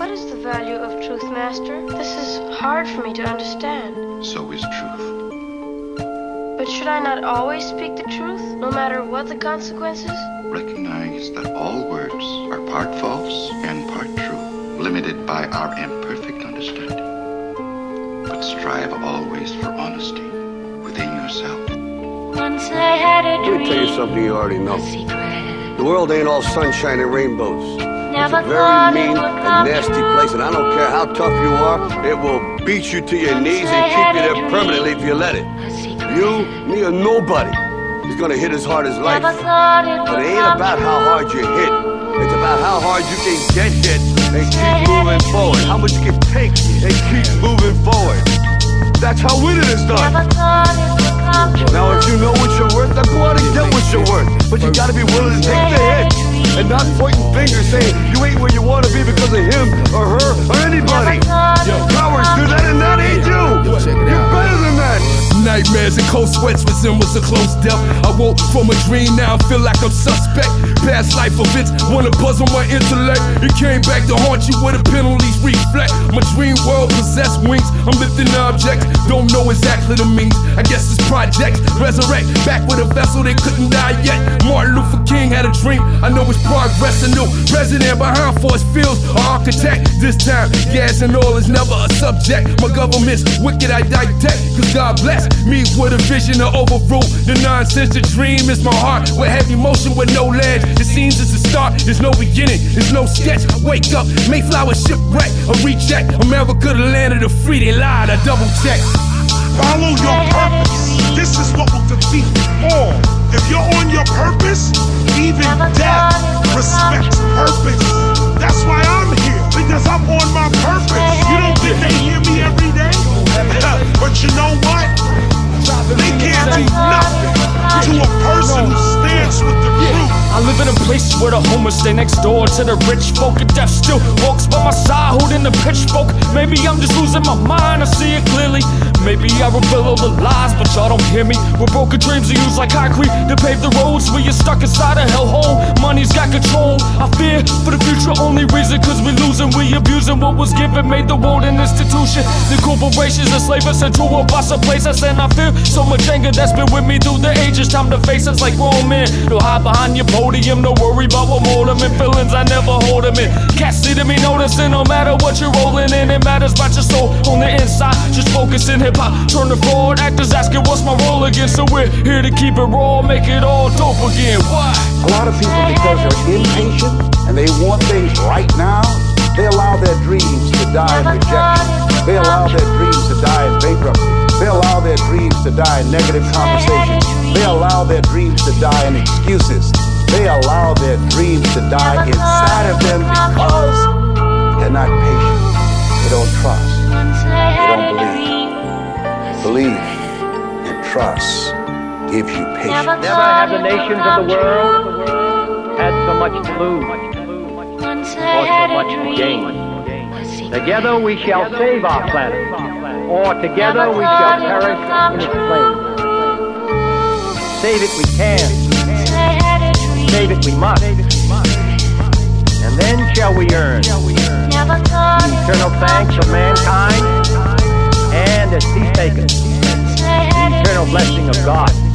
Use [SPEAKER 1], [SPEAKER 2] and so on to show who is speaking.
[SPEAKER 1] What is the value of truth, Master? This is hard for me to understand.
[SPEAKER 2] So is truth.
[SPEAKER 1] But should I not always speak the truth, no matter what the consequences?
[SPEAKER 2] Recognize that all words are part false and part true, limited by our imperfect understanding. But strive always for honesty within yourself.
[SPEAKER 3] Once I had a dream.
[SPEAKER 4] Let me tell you something you already know. The world ain't all sunshine and rainbows. It's a very mean and nasty place, and I don't care how tough you are, it will beat you to your knees and keep you there permanently if you let it. You, me, or nobody is gonna hit as hard as life. But it ain't about how hard you hit. It's about how hard you can get hit and keep moving forward. How much you can take and keep moving forward. That's how winning is done. Now if you know what you're worth, then go out and get what you're worth. But you gotta be willing to take the hit and not pointing fingers saying you ain't where you wanna be because of him or her or anybody. Cowards do that and that ain't you. You're better than that.
[SPEAKER 5] Nightmares and cold sweats resembles a close death. I woke from a dream, now I feel like I'm suspect. Past life events wanna buzz on my intellect. It came back to haunt you where the penalties reflect. My dream world possessed wings, I'm lifting objects. Don't know exactly the means, I guess it's projects. Resurrect, back with a vessel they couldn't die yet. Martin Luther King had a dream, I know it's progress. A new president behind force fields, an architect. This time, gas and oil is never a subject. My government's wicked, I dissect, cause God bless me with a vision to overrule the nonsense. The dream is my heart with heavy motion with no legs. It seems it's a start, there's no beginning, there's no sketch. Wake up, Mayflower shipwreck, a recheck. America, the land of the free, they lied, I double check.
[SPEAKER 6] Follow your purpose. This is what will defeat all. If you're on your purpose, even death respects purpose. That's why I'm here, because I'm on my purpose. You don't think they hear me every day? But you know what? They can't do nothing to a person who stands with the truth.
[SPEAKER 7] I live in a place where the homeless stay next door to the rich folk, and death still walks by my side holding the pitchfork. Maybe I'm just losing my mind, I see it clearly. Maybe I reveal all the lies, but y'all don't hear me. With broken dreams are used like concrete to pave the roads where you're stuck inside a hellhole. Money's got control, I fear for the future. Only reason cause we losing, we abusing what was given. Made the world an institution. The corporations enslave us into a bus of places, and I feel so much anger that's been with me through the ages. Time to face us like grown men. Don't hide behind your podium, don't worry about what mold them in. Feelings I never hold them in. Can't see to me noticing, no matter what you're rolling in. It matters about your soul on the inside. Just focusing hip hop, turn the forward. Actors asking what's my role again. So we're here to keep it raw, make it all dope again. Why?
[SPEAKER 8] A lot of people, because they're impatient and they want things right now, they allow their dreams to die in rejection. They allow their dreams to die in bankruptcy. They allow their dreams to die in negative conversations. They allow their dreams to die in excuses. They allow their dreams to die inside of them because they're not patient. They don't trust. They don't believe. Believe and trust gives you patience.
[SPEAKER 9] Never have the nations of the world had so much to lose or so much to gain. Together we shall save our planet, or together we shall perish in its flames. Save it we can, save it we must, and then shall we earn the eternal thanks of mankind, and as peacemakers, the eternal blessing of God.